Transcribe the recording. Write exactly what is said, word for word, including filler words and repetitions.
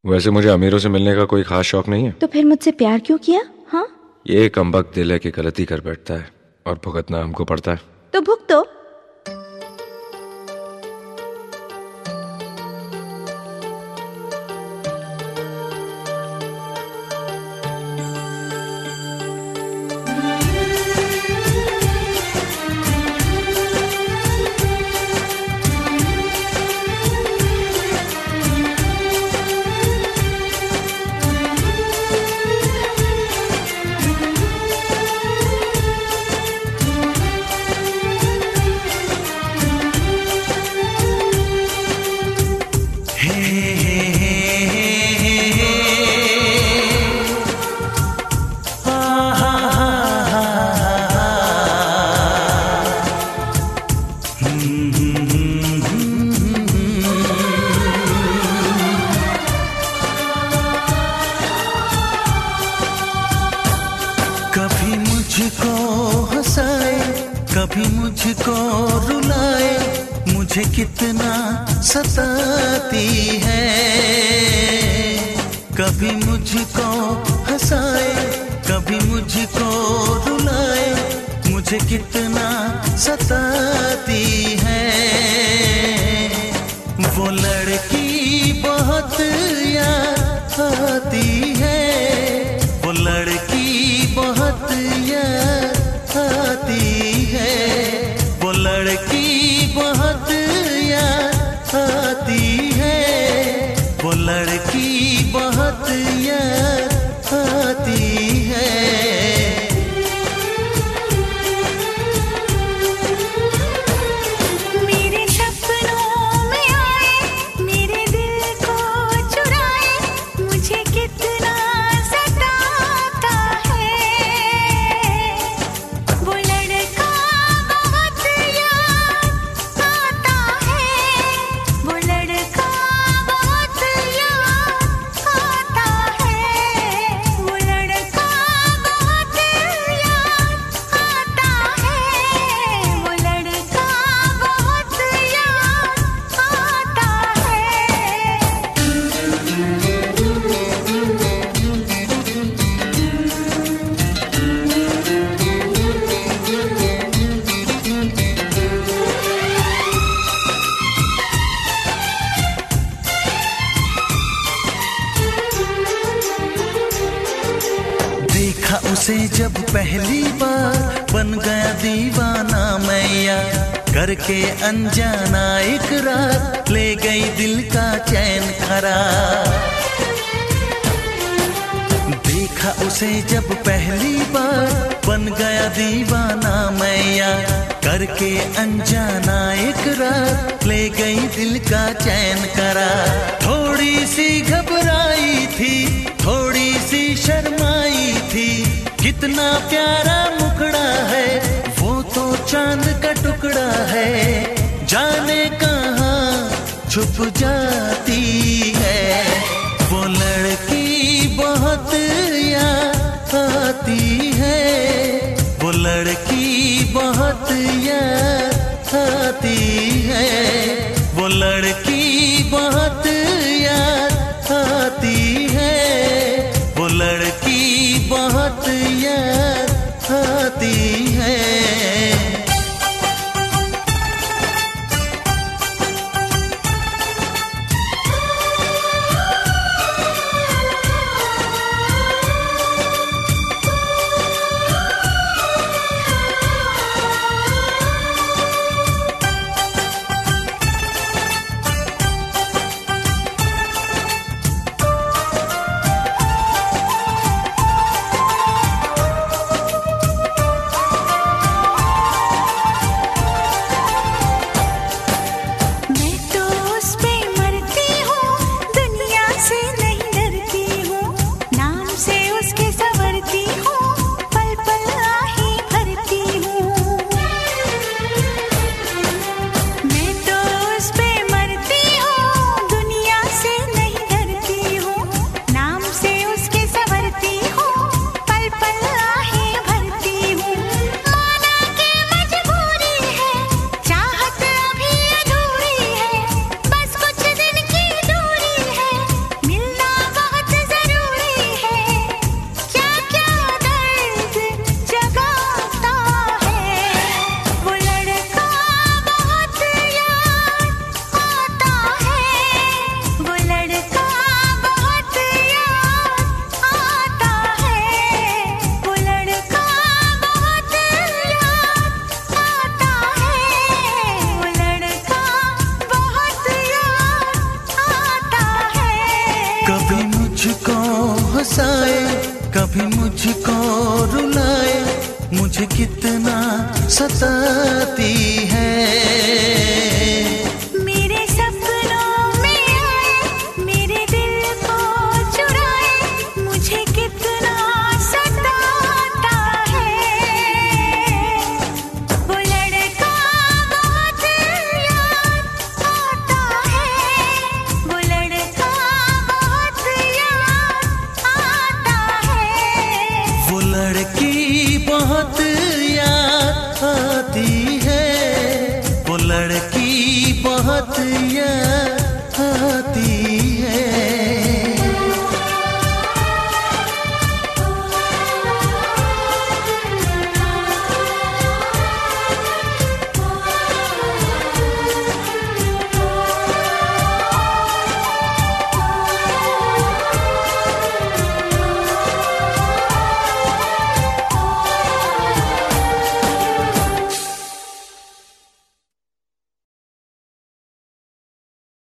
वैसे मुझे अमीरों से मिलने का कोई खास शौक नहीं है। तो फिर मुझसे प्यार क्यों किया? हाँ, ये कमबख्त दिल है कि गलती कर बैठता है और भुगतना हमको पड़ता है। तो भुगतो। कभी मुझको हंसाए, कभी मुझको रुलाए, मुझे कितना सताती है। कभी मुझको हंसाए, कभी मुझको रुलाए, मुझे कितना सताती है। वो लड़की बहुत याद आती है, वो लड़की बहुत याद आती है, वो लड़की बहुत याद आती है, वो लड़की बहुत याद आती है। मेरे सपनों में आए, मेरे दिल को चुराए, मुझे कितना सताता है। वो लड़का बहुत याद आता है, वो लड़का बहुत याद आता है, वो लड़का बहुत याद आता है, वो लड़का बहुत याद आता देखा उसे जब पहली बार, बन गया दीवाना मैया, करके अनजाना इकरार, ले गई दिल का चैन करार। देखा उसे जब पहली बार, बन गया दीवाना मैया, करके अनजाना इकरार, ले गई दिल का चैन करार। थोड़ी सी घबराई थी, थोड़ी सी शर्माई थी, कितना प्यारा मुखड़ा है, वो तो चांद का टुकड़ा है, जाने कहाँ छुप जाती है। वो लड़की बहुत याद आती है, वो लड़की बहुत याद आती है, वो लड़की बहुत याद आती है, वो लड़की बहुत याद आती है। कभी मुझको रुलाए, मुझे कितना सताती है।